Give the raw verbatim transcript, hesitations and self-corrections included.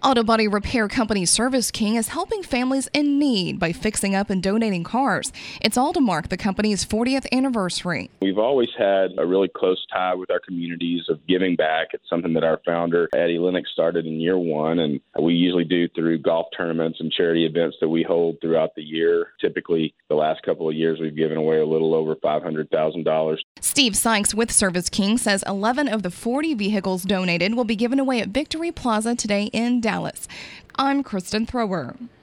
Auto body repair company Service King is helping families in need by fixing up and donating cars. It's all to mark the company's fortieth anniversary. We've always had a really close tie with our communities of giving back. It's something that our founder, Eddie Lennox, started in year one, and we usually do through golf tournaments and charity events that we hold throughout the year. Typically, the last couple of years, we've given away a little over five hundred thousand dollars. Steve Sykes with Service King says eleven of the forty vehicles donated will be given away at Victory Plaza today in Dallas. I'm Kristen Thrower.